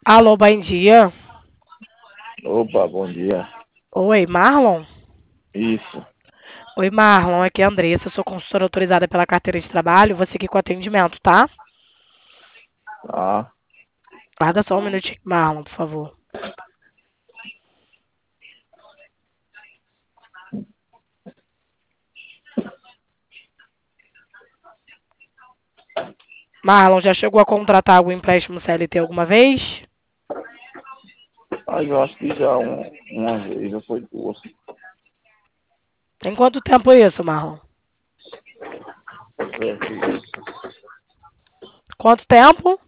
Alô, bom dia. Opa, bom dia. Oi, Marlon? Isso. Oi, Marlon, aqui é a Andressa, sou consultora autorizada pela carteira de trabalho, vou seguir com o atendimento, tá? Tá. Guarda só um minutinho, Marlon, por favor. Marlon, já chegou a contratar algum empréstimo CLT alguma vez? Mas eu acho que já uma vez, já foi duas. Tem quanto tempo isso, Marlon? É, Quanto tempo?